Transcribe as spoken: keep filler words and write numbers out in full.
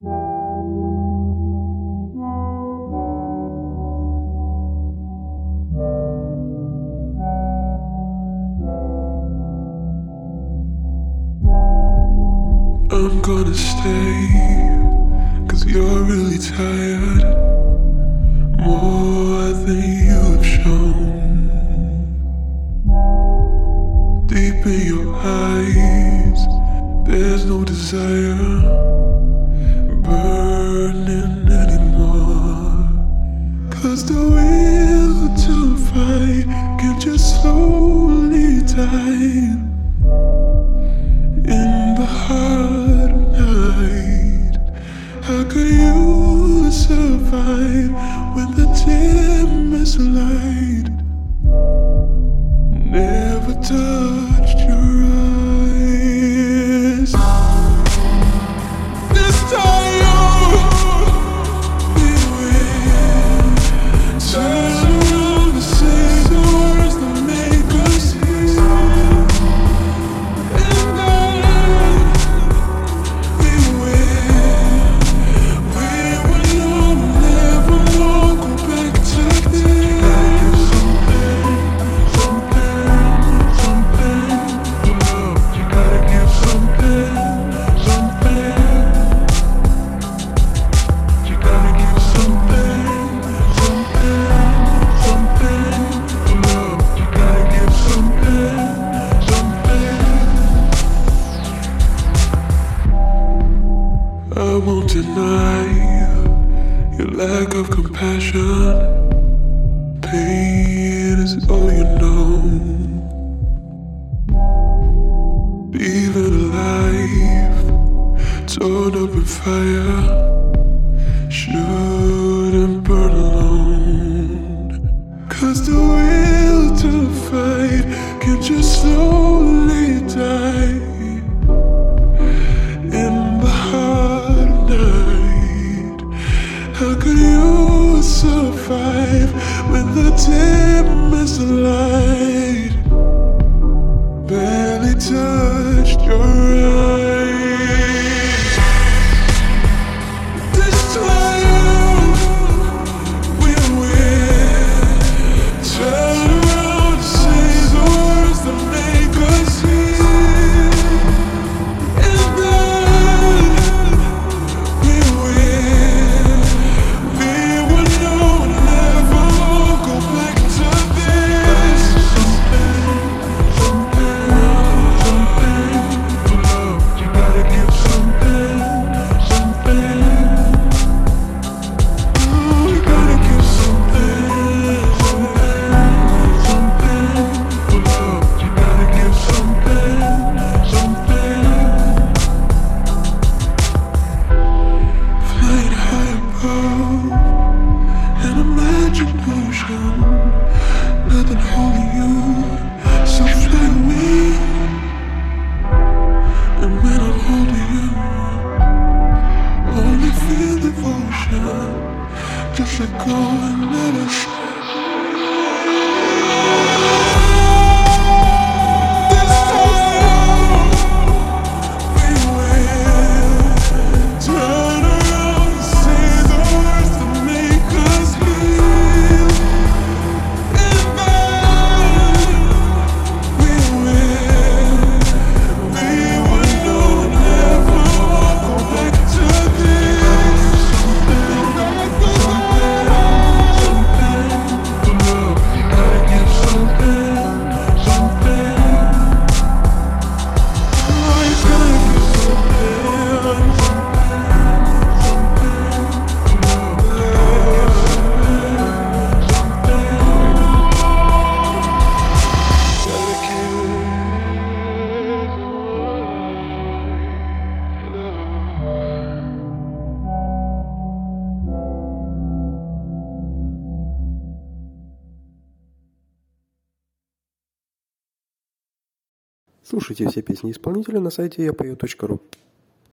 I'm gonna stay, 'cause you're really tired, more than you have shown. Deep in your eyes, there's no desire burning anymore. 'Cause the will to fight can just slowly die in the hard night. How could you survive when the dimmest light never touched your eyes? This time we will turn around and say the words that make us heal. I won't deny your lack of compassion. Pain is all you know. Even alive, torn up in fire, shouldn't burn alone. 'Cause the will to fight can just slowly die in the hard night. How could you survive when the dimmest light barely touched your eyes? This time we will turn around and say the words that make us heal. And then we will, we will know and never go back to this. Something, something, something for love. You gotta give something, something. Ooh, you gotta give something, something, something for love. You gotta give something, something. Flying high above an imagined ocean, nothing holding you, so fly away. And when I'm holding you, only feel devotion. Just let go and let us. This time we will turn around and say the words that make us heal. And then we will, we will know never go back to this. Something, something, something for love. You gotta give something, something. Oh, you gotta give something, Слушайте все песни исполнителя на сайте я пою точка ру.